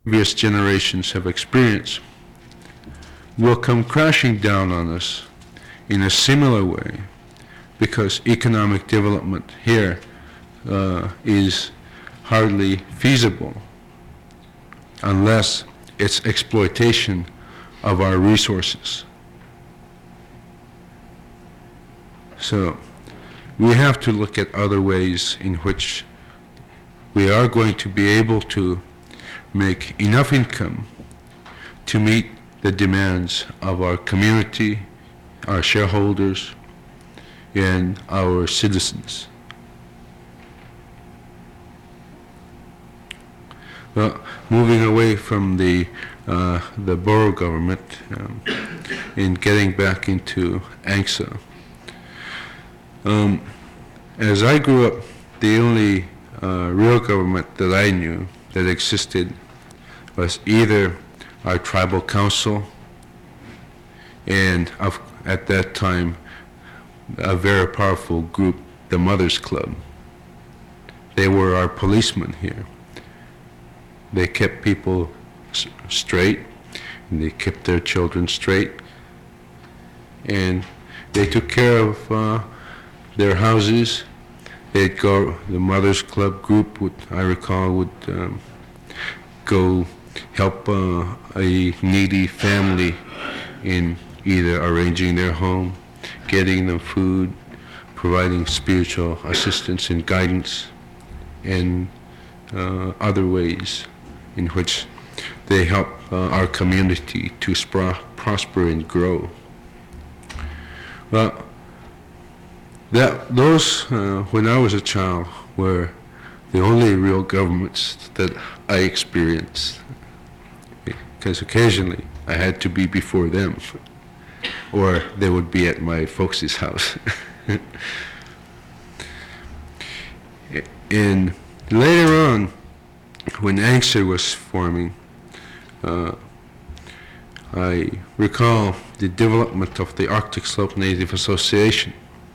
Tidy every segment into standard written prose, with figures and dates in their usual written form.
previous generations have experienced will come crashing down on us in a similar way, because economic development here is hardly feasible unless it's exploitation of our resources. So we have to look at other ways in which we are going to be able to make enough income to meet the demands of our community, our shareholders, and our citizens. Well, moving away from the borough government and getting back into ANCSA. As I grew up, the only real government that I knew that existed was either our tribal council and at that time a very powerful group, the Mothers Club. They were our policemen here. They kept people straight, and they kept their children straight, and they took care of their houses. They'd go, the Mothers Club group would, I recall, would go help a needy family in either arranging their home, getting them food, providing spiritual assistance and guidance, and other ways in which they help our community to prosper and grow. Well, those, when I was a child, were the only real governments that I experienced, because occasionally I had to be before them, or they would be at my folks' house. And later on, when ANCSA was forming, I recall the development of the Arctic Slope Native Association,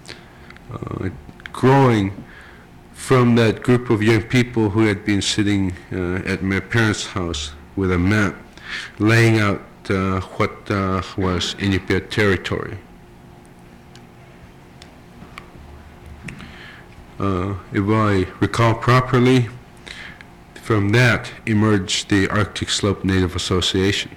growing from that group of young people who had been sitting at my parents' house with a map, laying out what was Iñupiat territory. If I recall properly, from that emerged the Arctic Slope Native Association.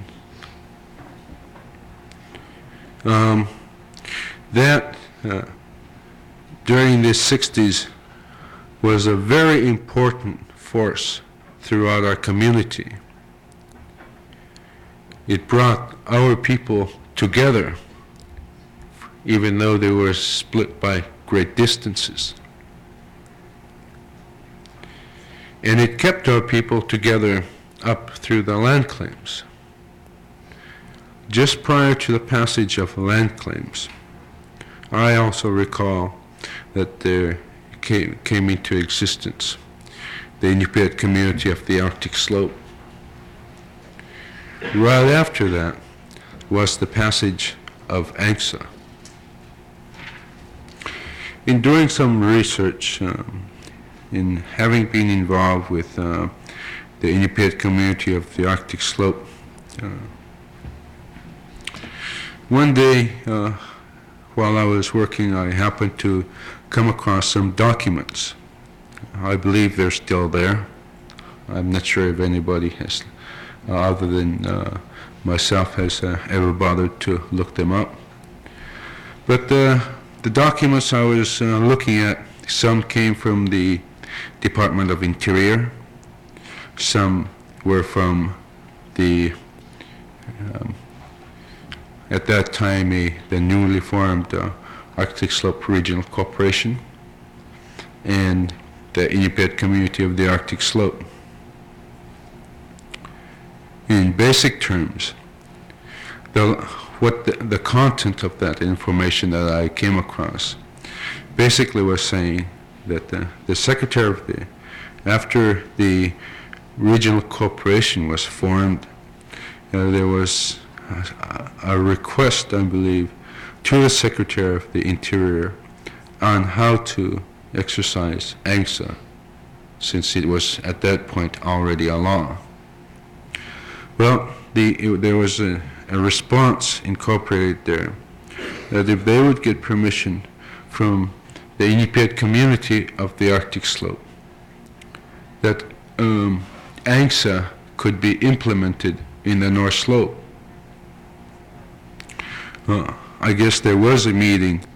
That during the 60s was a very important force throughout our community. It brought our people together, even though they were split by great distances. And it kept our people together up through the land claims. Just prior to the passage of land claims, I also recall that there came into existence the Iñupiat community of the Arctic Slope. Right after that was the passage of ANCSA. In doing some research, in having been involved with the Iñupiat community of the Arctic Slope, one day while I was working, I happened to come across some documents. I believe they're still there. I'm not sure if anybody has, other than myself, has ever bothered to look them up. But the documents I was looking at, some came from the Department of Interior, some were from the at that time the newly formed Arctic Slope Regional Corporation and the Iñupiat community of the Arctic Slope. In basic terms, the content of that information that I came across basically was saying that the secretary of after the regional corporation was formed, there was a request, I believe, to the Secretary of the Interior on how to exercise ANCSA, since it was at that point already a law. Well, there was a response incorporated there that if they would get permission from the Iñupiat community of the Arctic slope, that ANCSA could be implemented in the North Slope. I guess there was a meeting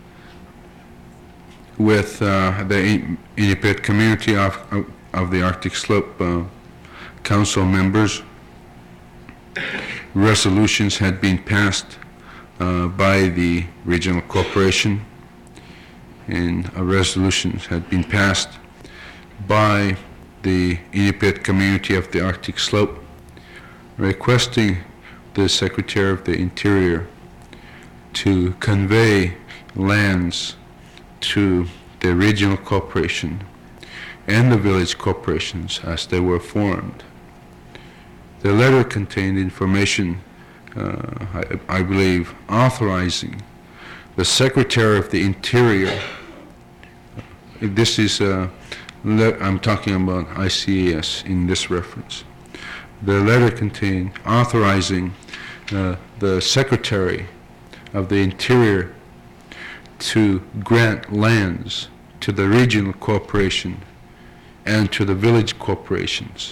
with the Iñupiat community of the Arctic Slope council members. Resolutions had been passed by the regional corporation, and resolutions had been passed by the Iñupiat community of the Arctic Slope, requesting the Secretary of the Interior to convey lands to the regional corporation and the village corporations as they were formed. The letter contained information, I believe, authorizing the Secretary of the Interior. This is, I'm talking about ICAS in this reference. The letter contained authorizing the Secretary of the Interior to grant lands to the regional corporation and to the village corporations.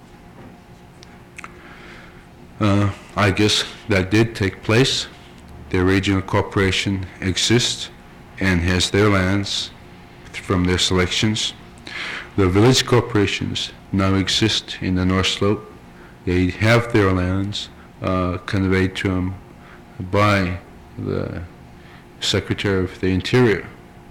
I guess that did take place. The regional corporation exists and has their lands from their selections. The village corporations now exist in the North Slope. They have their lands conveyed to them by the Secretary of the Interior.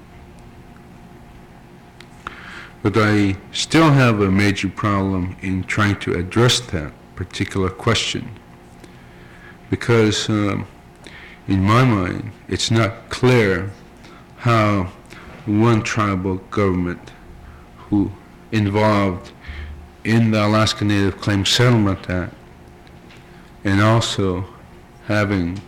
But I still have a major problem in trying to address that particular question, because in my mind it's not clear how one tribal government who involved in the Alaska Native Claims Settlement Act and also having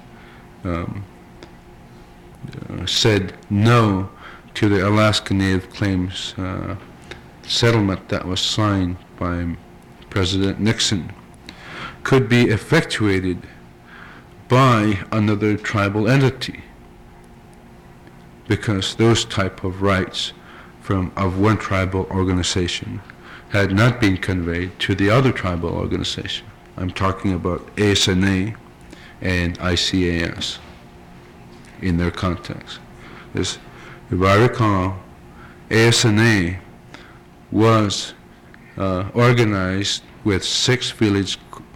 said no to the Alaska Native Claims settlement that was signed by President Nixon could be effectuated by another tribal entity, because those type of rights of one tribal organization had not been conveyed to the other tribal organization. I'm talking about ASNA and ICAS in their context. If I recall, ASNA was organized with six villages,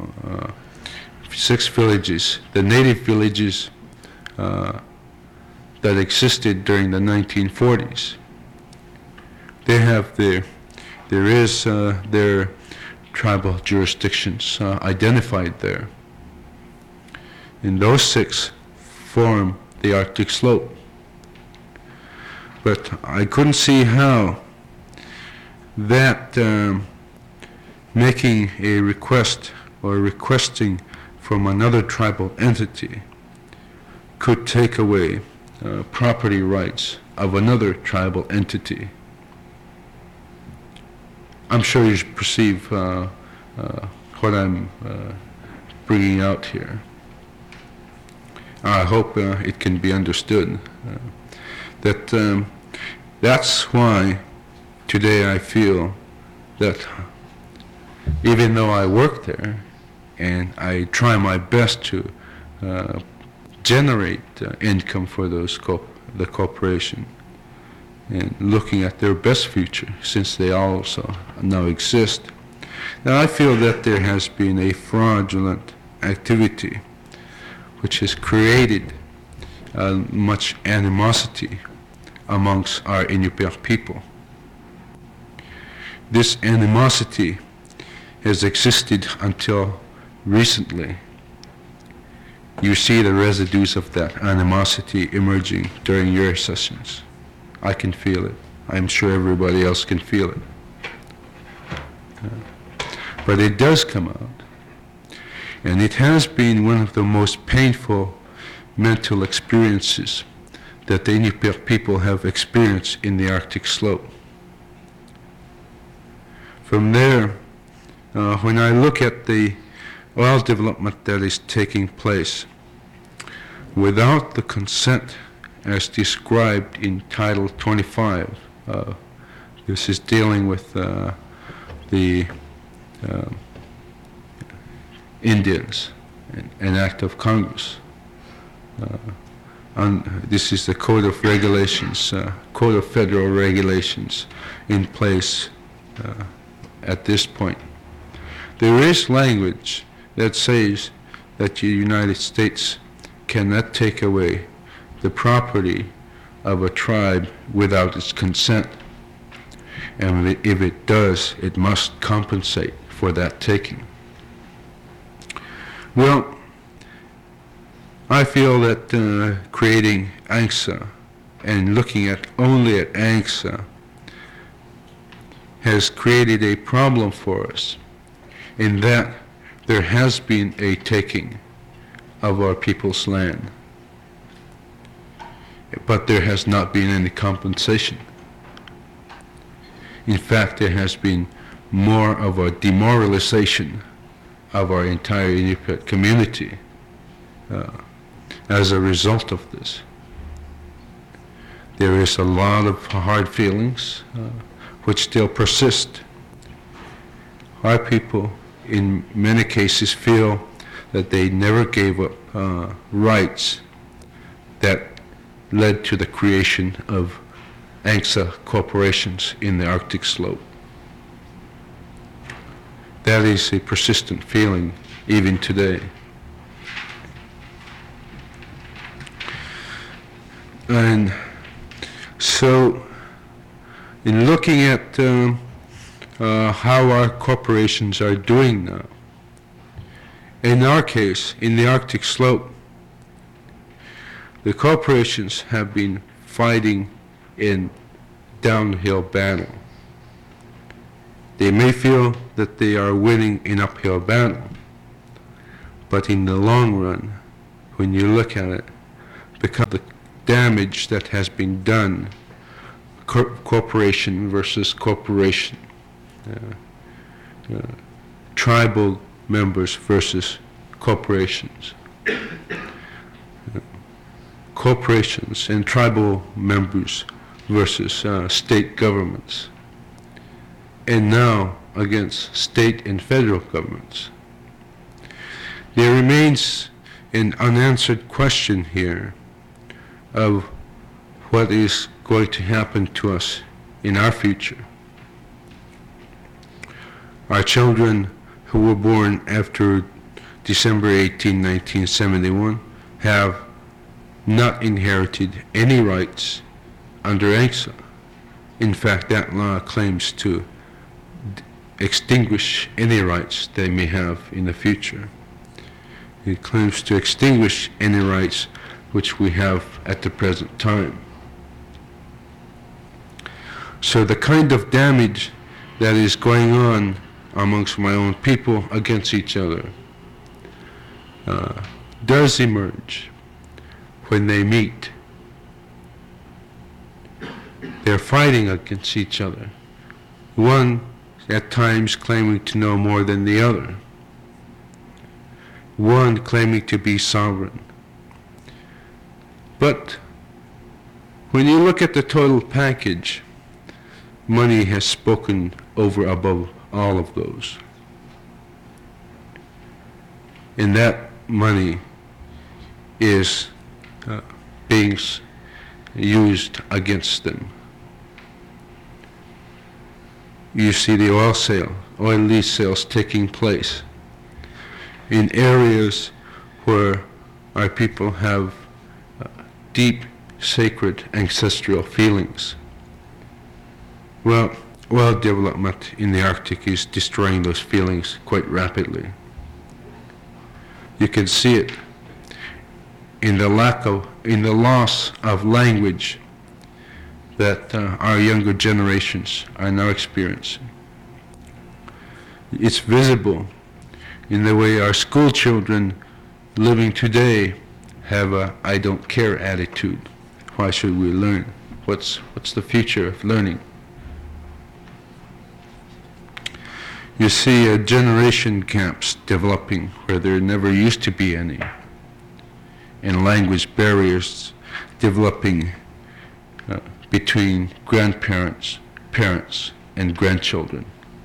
the native villages that existed during the 1940s. They have their tribal jurisdictions identified there. And those six form the Arctic Slope. But I couldn't see how that making a request or requesting from another tribal entity could take away property rights of another tribal entity. I'm sure you perceive what I'm bringing out here. I hope it can be understood that that's why today I feel that even though I work there and I try my best to generate income for the corporation and looking at their best future, since they also now exist, now I feel that there has been a fraudulent activity which has created much animosity amongst our Iñupiat people. This animosity has existed until recently. You see the residues of that animosity emerging during your sessions. I can feel it. I'm sure everybody else can feel it. But it does come out. And it has been one of the most painful mental experiences that the Iñupiat people have experienced in the Arctic Slope. From there, when I look at the oil development that is taking place without the consent as described in Title 25. This is dealing with the Indians, an act of Congress. This is the Code of Regulations, Code of Federal Regulations in place at this point. There is language that says that the United States cannot take away the property of a tribe without its consent. And if it does, it must compensate for that taking. Well, I feel that creating ANCSA and looking at only at ANCSA has created a problem for us in that there has been a taking of our people's land, but there has not been any compensation. In fact, there has been more of a demoralization of our entire Inupiat community as a result of this. There is a lot of hard feelings which still persist. Our people, in many cases, feel that they never gave up rights that led to the creation of ANCSA corporations in the Arctic slope. That is a persistent feeling even today. And so, in looking at how our corporations are doing now, in our case, in the Arctic slope, the corporations have been fighting in downhill battle. They may feel that they are winning an uphill battle, but in the long run, when you look at it, because of the damage that has been done, corporation versus corporation, tribal members versus corporations, corporations and tribal members versus state governments, and now against state and federal governments. There remains an unanswered question here of what is going to happen to us in our future. Our children who were born after December 18, 1971 have not inherited any rights under ANCSA. In fact, that law claims to extinguish any rights they may have in the future. It claims to extinguish any rights which we have at the present time. So the kind of damage that is going on amongst my own people against each other does emerge when they meet. They're fighting against each other, one at times claiming to know more than the other, one claiming to be sovereign. But when you look at the total package, money has spoken over above all of those. And that money is being used against them. You see the oil lease sales taking place in areas where our people have deep, sacred, ancestral feelings. Well, oil development in the Arctic is destroying those feelings quite rapidly. You can see it in the loss of language that our younger generations are now experiencing. It's visible in the way our school children living today have a "I don't care" attitude. Why should we learn? What's the future of learning? You see generation gaps developing where there never used to be any, and language barriers developing between grandparents, parents, and grandchildren.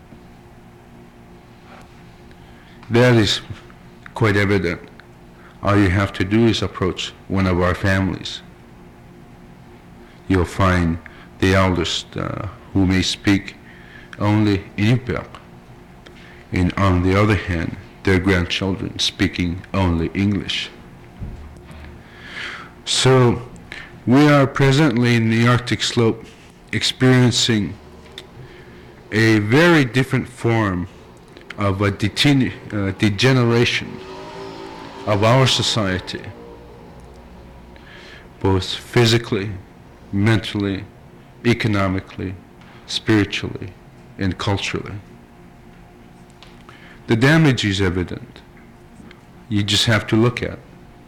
That is quite evident. All you have to do is approach one of our families. You'll find the eldest who may speak only Inupiaq, and on the other hand, their grandchildren speaking only English. So we are presently in the Arctic slope experiencing a very different form of a degeneration of our society, both physically, mentally, economically, spiritually, and culturally. The damage is evident. You just have to look at it.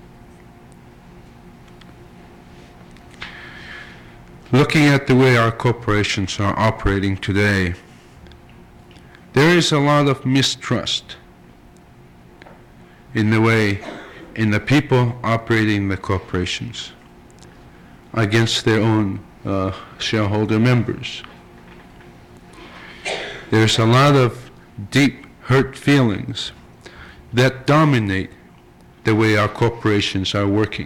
Looking at the way our corporations are operating today, there is a lot of mistrust in the people operating the corporations against their own shareholder members. There's a lot of deep hurt feelings that dominate the way our corporations are working.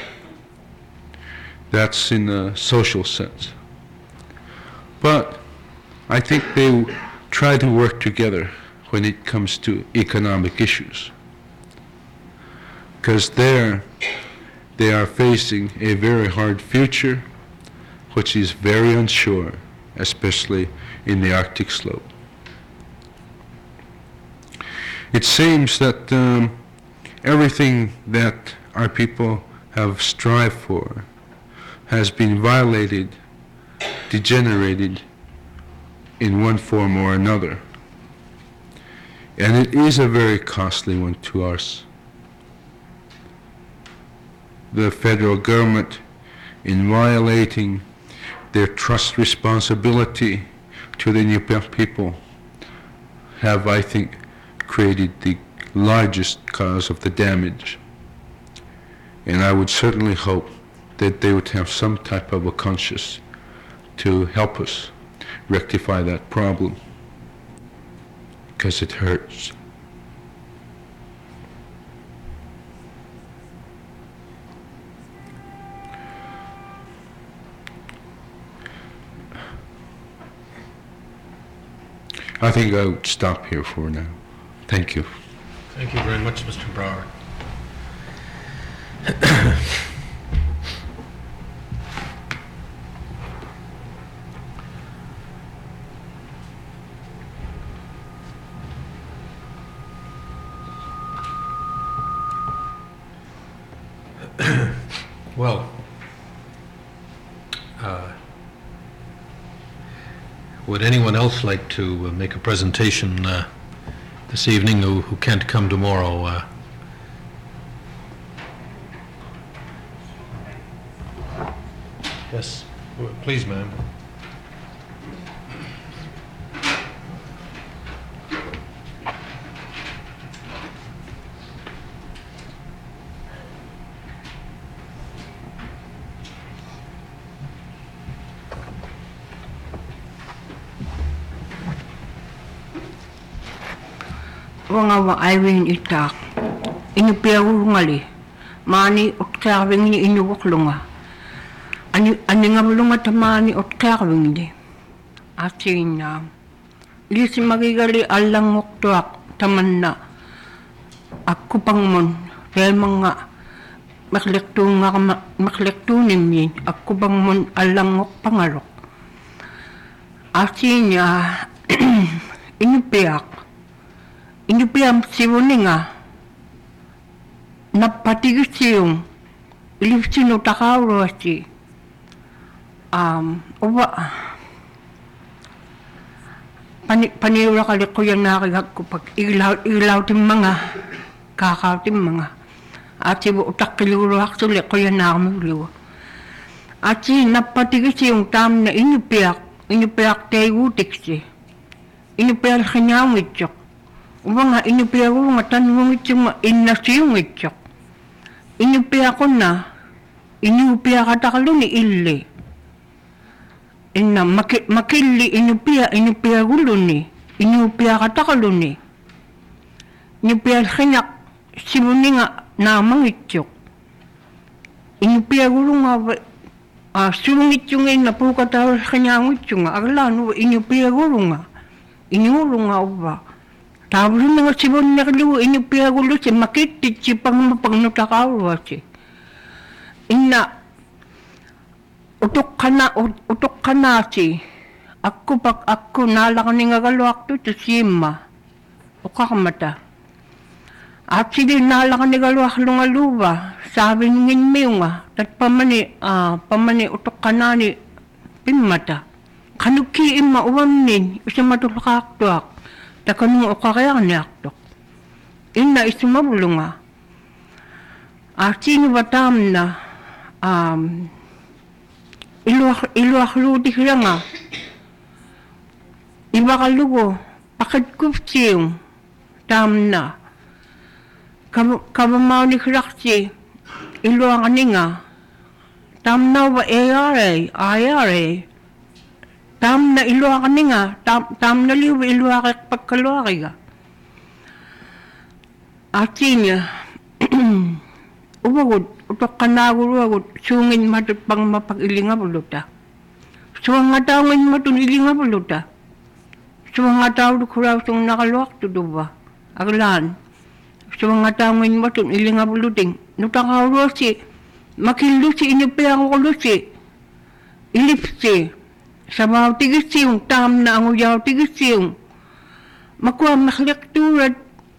That's in a social sense. But I think they try to work together when it comes to economic issues, because there they are facing a very hard future, which is very unsure, especially in the Arctic slope. It seems that everything that our people have strived for has been violated, degenerated in one form or another. And it is a very costly one to us. The federal government, in violating their trust responsibility to the Inupiaq people, have, I think, created the largest cause of the damage. And I would certainly hope that they would have some type of a conscience to help us rectify that problem, because it hurts. I think I'll stop here for now. Thank you. Thank you very much, Mr. Brower. Well, would anyone else like to make a presentation this evening who can't come tomorrow? Yes, please, ma'am. Wanga wa aiwin itak inu piawungali mani otkarwing ni inu waklunga ani ngabulunga tamani otkarwing di atina lisi magigali alang oktoak tamanna aku pangmon kaya mga maklektu nimin aku pangmon alang ok pangarok atina inu piak Inupiam siwoninga napatigisiung ilifsino takawrosi oba paniura kali ko yan nakagag ko pag ilaw tim mga kakaw tim mga at si utak kiluro actually ko yan nakamiliwa at si napatigisiung tam na inupiak tayo tiksi inupiyal kanyang itchok. Uwa nga inupiyal ko nga tanong itchok nga inasiyong itchok. Inupiyal ko na, inupiyal katakalo ni ili. Inna makili inupiyal gulo ni, inupiyal katakalo ni. Inupiyal kanyak, sibuni nga namang itchok. Inupiyal gulo nga sungit yung na po katawal kanyang itchok nga, aglan, inupiyal gulo nga. Inulo nga uba. Tapos yung mga sibon na kaliwa, inupiagulo si makitit si pang mapagnutakawa si. Ina, utok ka na si. Ako nalaka ni nga galwak to si Sima. Ukakamata. At sila nalaka ni galwak lungaluba. Sabi ngin mo nga, tat pamani utok ka na ni Pimata. Kanuki ima uwamin, isa matulakaktuak. Takanung ukakayang niyaktok. Ina isumabulong nga. Sino batam na, iluak ludik lang nga. Iba kalugo, pakit-kufsiyong, tam na. Kabamaw ni Kraksi, iluak ani nga. Tam na wa ayare. Tam na iluwa ka ni nga, tam na liwa iluwa ka pagkaluwa ka. Ati niya, ubagod, utok ka na agud, sungin matut pang mapag-ilinga buluta. Suwang nga tao ngayon matun ilinga buluta. Suwang nga tao dukuraw sung nakaluwak to duba. Aglaan, suwang nga tao ngayon matun ilinga buluting. Nutakaw si, makilu si inipiyang ko si, ilipsi. Sabaw tigisiyong, tam na ang uyaw tigisiyong. Makuha maklekturat,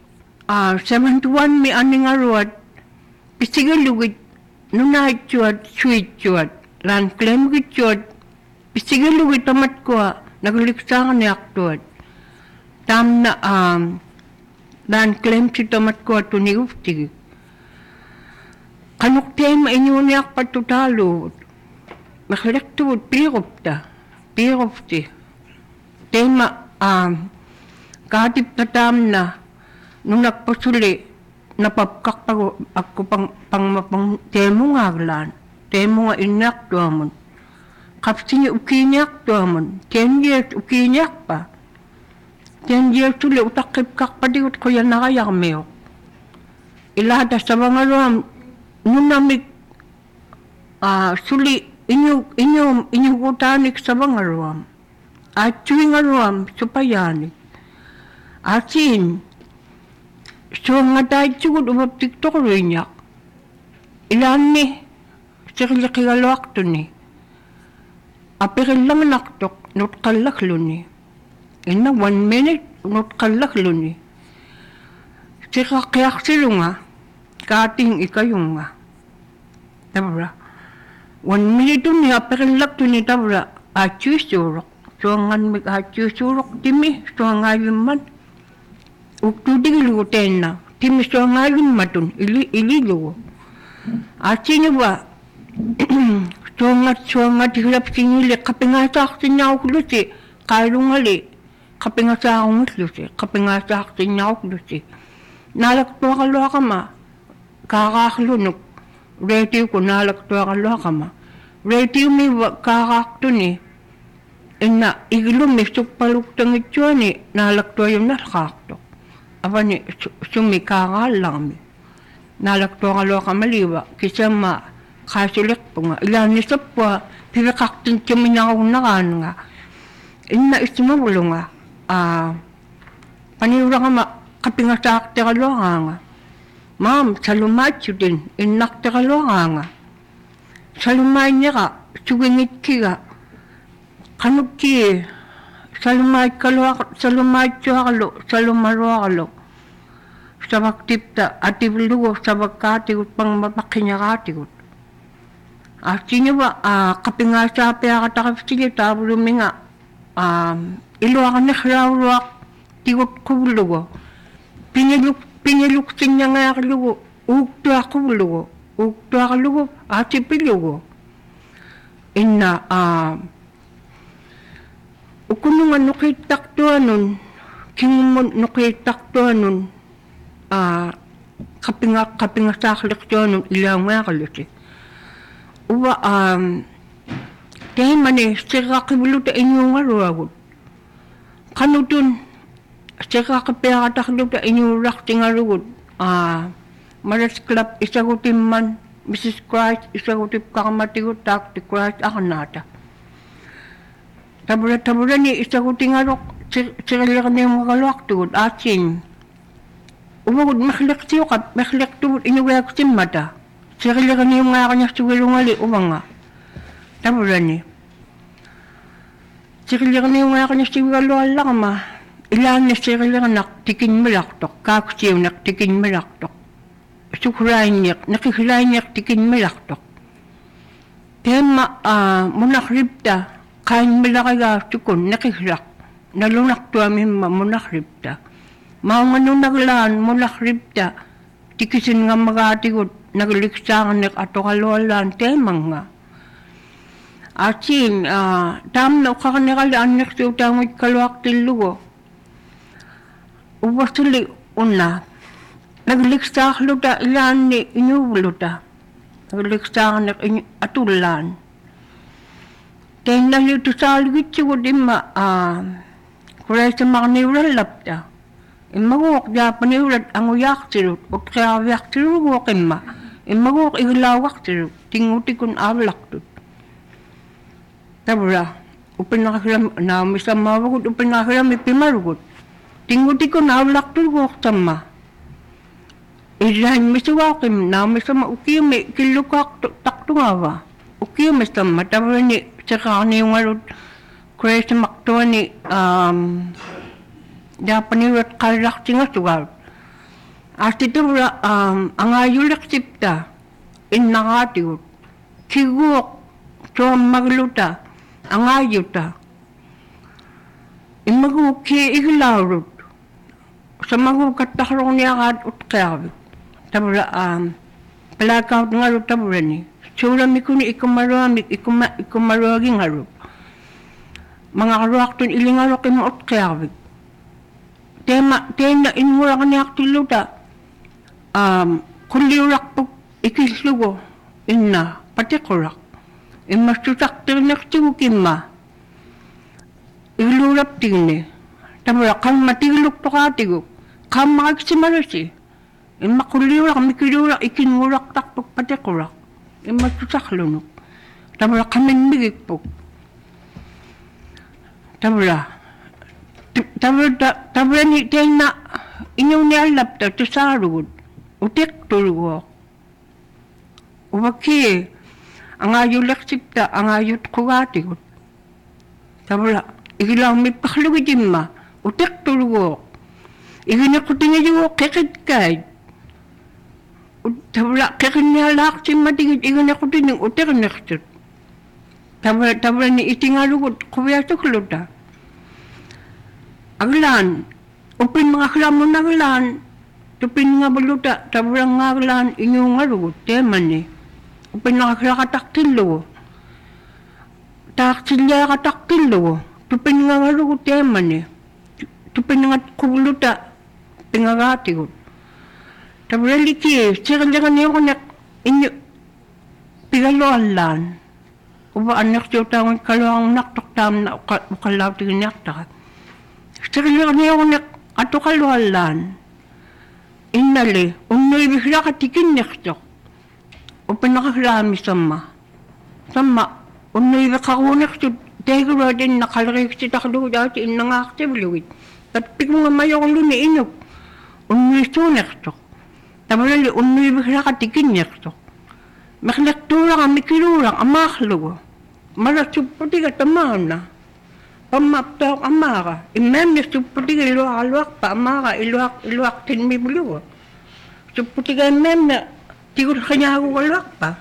71 mi aning aruat, pisigalugit, nunahit chuat, sweet chuat, lan klem git chuat, pisigalugit tamat kuha, nagliksangan ni aktuat. Tam na, lan klem si tamat kuha, tuniguf tigik. Kanuktiay mainyo niyak patutalo, maklekturat, pirop ta. Pirofti. Tema, katip na tam na, nung nagpasuli, napapkak ako pang temo nga aglan. Temo nga inak to amon. Kapsi niya ukinyak to amon. 10 years ukinyak pa. 10 years uli utakip-kak pa diot ko yan nakayak meyo. Ilada sa mga luam, nung namig suli, Inyo kutanik sa mga ruam. At tuwing ruam, supayanik. Asin, so nga tayo sugod umaptik to ko rin yak. Ilan ni, sirili kigalwak to ni. Apirin lang naktok, not kalaklo ni. Ina 1 minute, not kalaklo ni. Sika kayak silo nga, kating ikayong nga. Tabra. 1 minute ni aperilak to ni tabra achusurok. So ngan mig achusurok timi so ngayon man. Uktu digilu tenna. Timi so ngayon matun iligo. Achinya ba so ngat hilap sinili kapingasak sinyaw klusi. Kailungali kapingasak klusi. Kapingasak sinyaw klusi. Nalakto ka ka ma. Kakaklunok. Reti ko nalakto ka ma. Reti mi kakakto ni. Ina igilum mi sukpaluktang ito ni. Nalakto yung nakakto. Aba ni sumikakal lang mi. Nalakto ka maliwa. Kisa ma kasulik po nga. Ilan ni sapwa. Pinakaktin kami na akong nakan nga. Ina ismabulo nga. Paniwala ka ma. Kapingasakte ka nga. Ma'am, salumat yun din. Inakta ka nga. Salumay niya ka. Sugingit ka. Kanok ki. Salumay kalo. Salumarwa. Sabak tipta. Atiblugo. Sabak katikot. Pang mapakinya katikot. Sino ba? Kapingasapi akatakap sige. Tabulo mi nga. Iluwa ka na krawak. Tikot kublugo. Piniluksin niya nga kalugo. Ukto ako lugo. Ati pilugo. Ina, ukunungan nukitak to anon. kingumun nukitakto nun kapinga saklekto nun ilang ngakaliti. Uwa mani sira kibuluta inyong aruagod. Kanutun sira kapiakatakluta inyong rakting arugod. Maras Club isagutin man, Mrs. Christ isagutin kakamatigot takti Christ akanata. Tabura ni isagutin arok siralikan na yung makalwaktugot asin. Umagod maklektiyo ka, maklektugot inuwayak sin mata. Siralikan na yung mga kanya suwilungali umanga. Tabura ni. Siralikan na yung mga kanya suwilungali lang ma. Ilan na siralikan naktikin malaktok, kaksiyo naktikin malaktok. Sukurain niyak, nakikilain niyak tikin malaktok. Tema munakripta, kain malakaga sukun, nakikilak. Nalunak to amin munakripta. Maungan naglaan, munakripta, tikisin nga magatigot, nagliksangan nik ato kalwalan, temang nga. Asin, tam na kakanigalaan nik sa utamit kalwak tilugo. Ubasuli una, nagliksak ilan ni inyubuluta. Nagliksak na atulan. Kaya nalito sa aligit siya kulay sa mga niulalap ta. Imagok niya paniulat ang uyak sirut. O kaya uyak sirut wakin ma. Imagok iglawak sirut. Tinguti kun ablak tut. Tabra, upin nakakiram, na misa mawagod, upin nakakiram ipimarugot. Tinguti kun ablak tut wak sama. Ilahin misiwakim na misama ukiyame kilukak taktungawa. Ukiyame sama tabra ni sakani yung arut kaya sa maktuwa ni Japaniwat kalak singa sugal. Asti tabra ang ayulak sipta innakatiwot. Kiguok so magluta ang ayuta. Imaguki iglawrut. Sa magukat takarong niya kat utkawit. Tabra palakaw nga ro tabra ni sura mi kuni ikumaruagi nga ro mga karuak tun iling aro kay maot kayawit tema inmura ka niyak tiluta kuliurak po ikislugo inna pati kurak imasutak tinak tiwukin ma ilurap tingni tabra kang matigiluk to katigok kang makagsimarasi makuliurak, mikilurak, ikinurak takpok pati kurak. Masusak lunok. Tabla kaming migikpok. Tabla ni tayo na inyong nialap ta, tisarugod. Utik tulugok. Ubaki, ang ayo laksipta, ang ayot kugatigod. Tabla, ikilaw may paklugidin ma. Utik tulugok. Ikinakutin niyo kekit kahit. Tabla kekenya lak si matigit igan ako din ng utek neksut. Tabla ni itingalugot kuya tukluta. Aglan, upin mga klamo na aglan, tupin nga baluta, tabla nga aglan inyong alugot, teman ni. Upin nga kataktil lo. Taktilya kataktil lo. Tupin nga alugot, teman ni. Tupin nga kubuluta, pingagatigot. Tabla liki, siya-siya niyo ko inyo pigaloalan. Uba anak siya tangon kalawang naktaktam na ukalaw tingin naktak. Siya-siya niyo ko ato kalwalan. Inali, unoy bihla katikin naktak. Upa nakakrami sama. Sama, unoy bakakunak siya. Dahil din nakalarik siya taklo dati inangakti biluwit. Tapik mo nga mayo kong luni inok. Unoy siya naktak. Tamalali, unoy bihla katikin naktak. Maklektura ka, mikilurang, amaklo. Marasuputi ka tamaan na. Pamaptaw ka amaka. Imam na suputi ka iluak pa amaka. Iluak tinmibulu. Suputi ka imam na tigur kanya ako kaluak pa.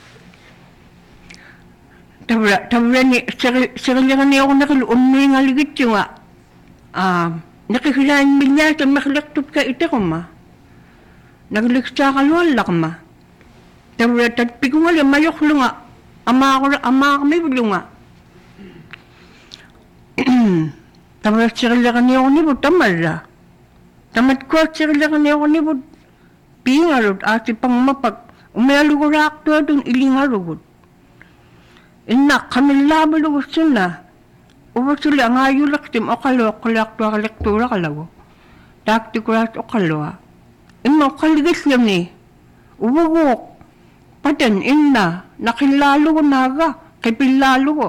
Tabla ni, sarili niya ako nakiluunay nga ligit yung nakikilain milya sa maklektup ka ito ko ma. Nagliksa ka luwalak ma. Tabla tatpi ko nga mayok lunga. Ama kami lunga. Tamat sirlakan ni ako nibut tamala. Tamat ko sirlakan ni ako nibut pingarot ati pang mapag umayalugurak to dun ilingarugut. Inna kami labalugus sila. Uwa sila ang ayulak tim okalo kalak to kalektura kalago. Takti kurat okalo. Inna kaligis lang ni. Uwagok. Patan inna nakilalo ko naga. Kay pilalo ko.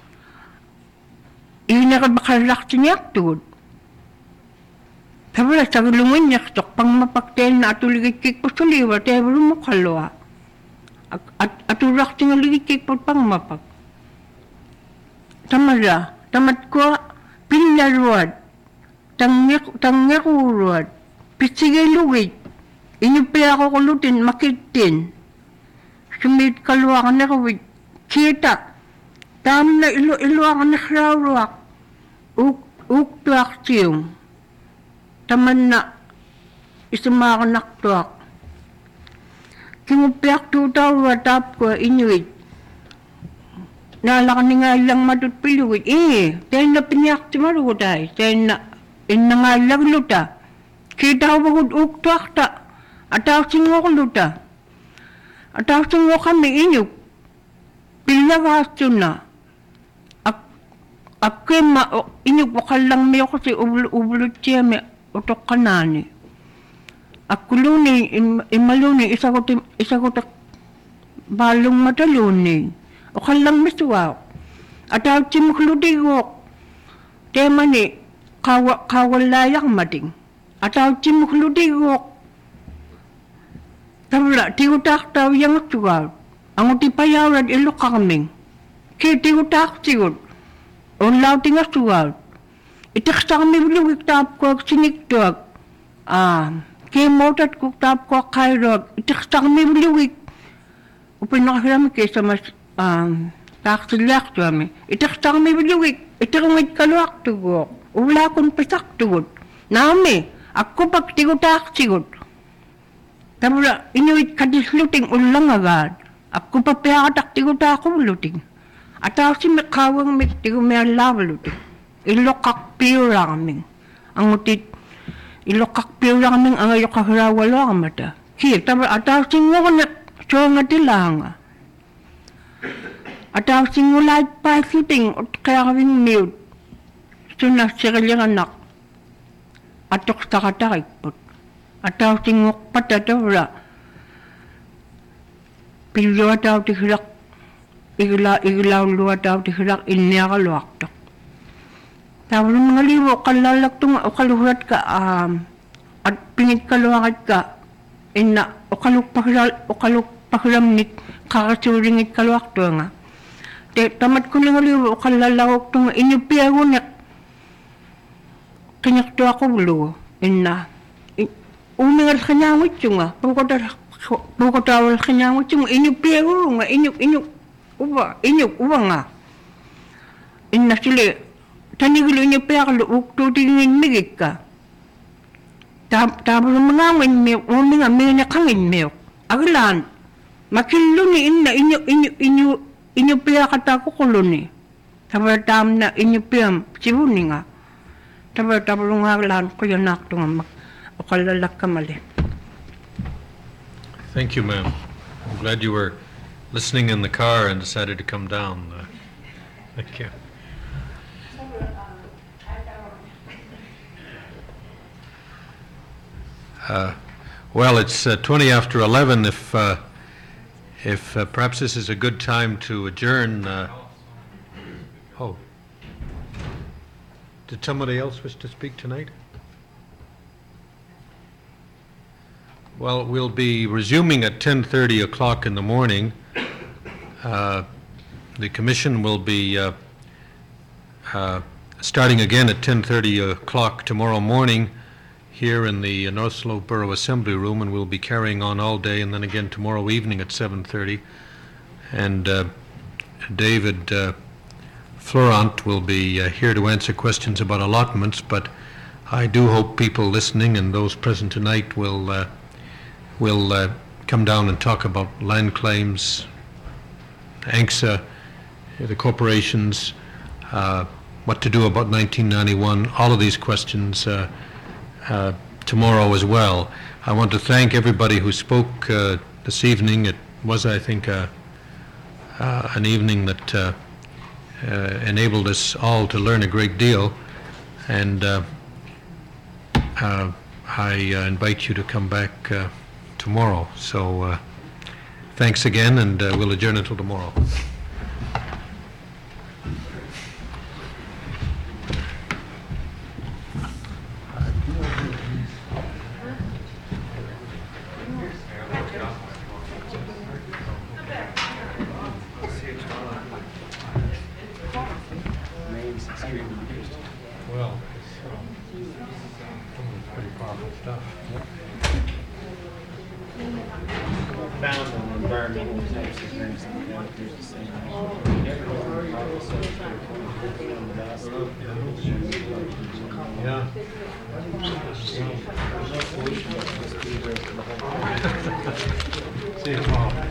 Ina ka bakalak sinyak tugod. Sabala sa gulungan niya tok pang mapaktel na atuligit po suliwa tayo mo kalwa. Aturak tingaligit po pang mapak. Tamala, tamat ko pinaruad. Tangyak uruad. Pisigay luwit. Inyupaya ako kulutin makitin. Sumit kalwa ka na kawit. Kita. Tam na ilo ako nakrawak. Uktuak siyong. Taman na isama ako naktuak. Kingupiak tutaw watap ko inuit. Nalaka ni nga lang matutpiluit. Tayo na pinyak si marutay. Tayo na nga lang luta. Kita ko bagod uktuak ta. Ataw singo ko luta. Ataw singo kami inyuk. Pilagasto na. Ako inyuk wakal lang may ako si ubulot siya may utok kanani. Ako luni, imaluni, isa ko tak balong mataluni. Wakal lang misuwa. At ako simukludikok. Tema ni, kawalayak mating. At ako simukludikok. Tabla, tigutak tao yung suwa. Ang utipayawad ilo kaming. Kaya tigutak sigod. Onlaw tinga suwa. Itaksa kami biluwik tap ko siniktuag. Kaya motat ko tap ko kairog. Itaksa kami biluwik. Upin nakasirami kaysa mas taksilak kami. Itaksa kami biluwik. Itakangit kaluak tugok. Ula kong pasak tugod. Nami, ako pag tigutak sigod. Tapos inuit kadisluting ulang agad. Ako pa piakatak tigutak ko luting. At ako si makawang tigo may alabaluting. Ilokak pira kaming. Ang utit, ilokak pira kaming ang ayok kahirawalo ang mata. Kaya, tapos at ako singo na siya nga tilanga. At ako singo lahat pa shooting at kaya kaming mute. So na siya kanyang anak. At ako sa katakipot. At ako singo patatawala. Pilyo at ako tihirak. Iglaw luwa daw di hirak inya ka luwaktok. Tapos mga liwo, kalalakto nga, o kaluhurat ka, at pingit ka luwakat ka, ina, o kaluk pakiramnit, kakasuringit ka luwakto nga. Tamat ko nga liwo, o kalalawak to nga, inyupiyago na, kanyakto ako luwo, ina, umingal kanyawit yung nga, pagkatawal kanyawit yung, inyupiyago nga, uwa nga. Inna sila, tanigilo niya piyakalo, uktutingin migit ka. Tapos mga ngin mo, mga nakangin mo. Aglan, makilo ni inyo piyakata ko kulo ni. Tapos tam na inyo piyam, sibuni nga. Tapos nga aglan ko yung nakto nga, o kalalak ka mali. Thank you, ma'am. I'm glad you were listening in the car and decided to come down. Thank you. Well, it's 20 after 11. If perhaps this is a good time to adjourn. Oh, did somebody else wish to speak tonight? Well, we'll be resuming at 10:30 o'clock in the morning. The commission will be starting again at 10:30 o'clock tomorrow morning here in the North Slope Borough Assembly Room, and we'll be carrying on all day, and then again tomorrow evening at 7:30. And David Florent will be here to answer questions about allotments, but I do hope people listening and those present tonight will come down and talk about land claims, ANCSA, the corporations, what to do about 1991, all of these questions tomorrow as well. I want to thank everybody who spoke this evening. It was, I think, an evening that enabled us all to learn a great deal, and I invite you to come back tomorrow. So thanks again, and we'll adjourn until tomorrow. Well, it's pretty powerful stuff. Found on environmental types of things like that, there's the same. Yeah. See you tomorrow.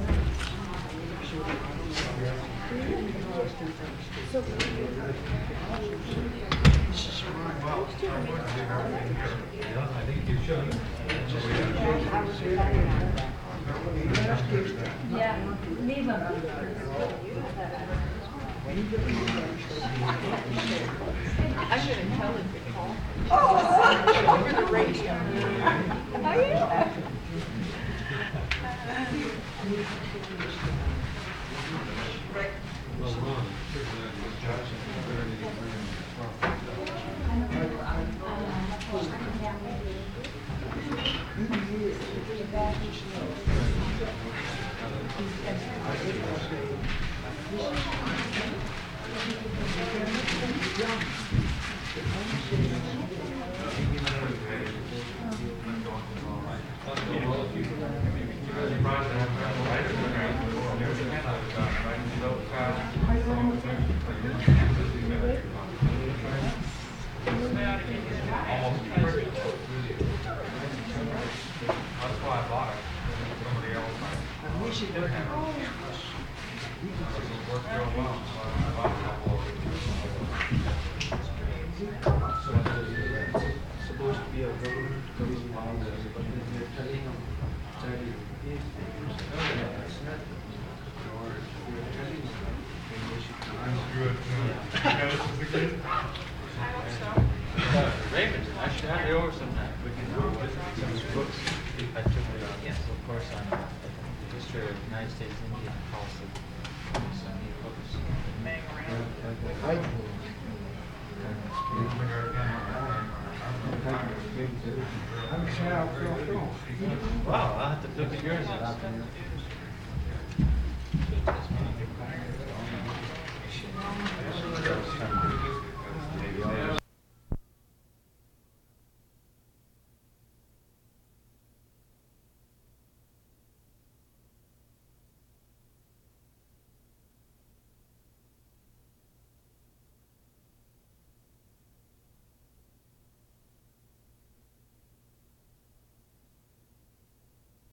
Yeah, I think you should. Yeah, leave them. I'm gonna tell him to call. Over the radio. Oh, yeah. Raymond, I should have you over sometime. We can do some books. I took yes, of course, on the history of the United States Indian policy. Some new books. Wow, I'll have to look at yours.